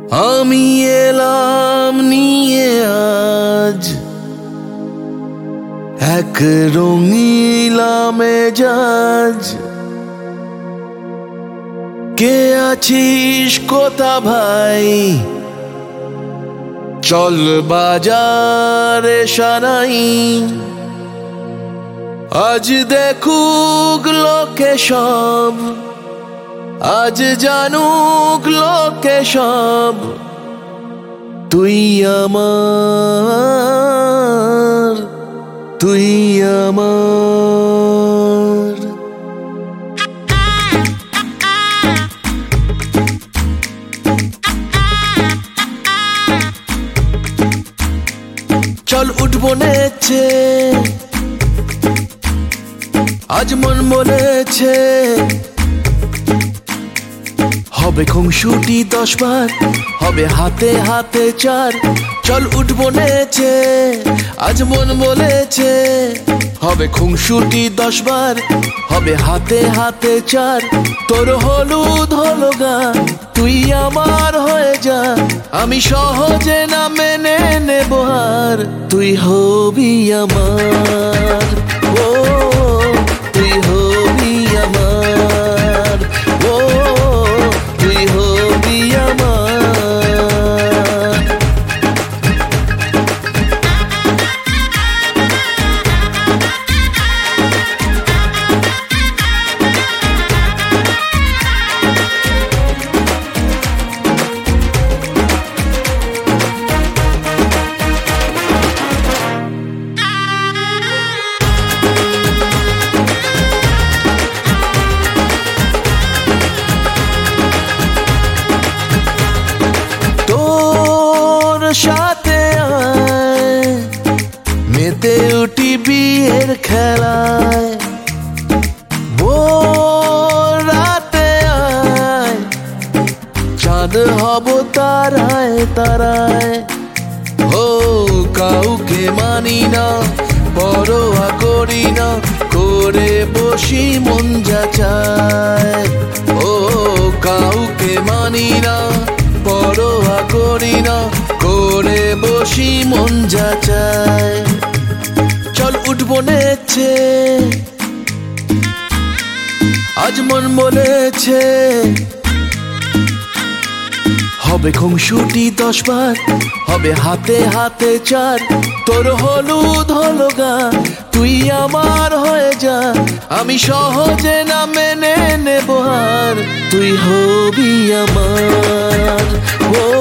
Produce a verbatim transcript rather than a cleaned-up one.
আমি এলাম নিয়ে আজ এক রঙিলা মেজাজ। কে আছিস কোথা ভাই, চল বাজারে সারাই। আজ দেখুক লোকে সব, আজ জানুক লোকে সব, তুই আমার, তুই আমার। চল উঠবো নেচে, আজ মন বলেছে হবে খুনসুটি দশ বার, হবে হাতে হাতে চার। চল উঠবো নেচে, আজ মন বলেছে হবে খুনসুটি দশ বার, হবে হাতে হাতে চার। তোর হলুদ হলো গান, তুই আমার হয়ে যা, আমি সহজে না মেনে নেব হার। তুই হবি আমার, ও তুই হবি আমার, ও তুই হবি আমার। সাথে আয় মেতে উঠি বিয়ের খেলায়, ভোর রাতে আয় চাঁদ হব তারায় তারায়। ও কাউকে মানি না, পরোয়া করি না, করে বসি মন যা চায়। ও কাউকে মানি না, পরোয়া করি না, করে বসি মন যা চায়। চল উঠবো নেচে, আজ মন বলেছে হবে খুনসুটি দশ বার, হবে হাতে হাতে চার। তোর হলুদ হলো গান, তুই আমার হয়ে যা, আমি সহজে না মেনে নেব হার। তুই হবি আমার, ও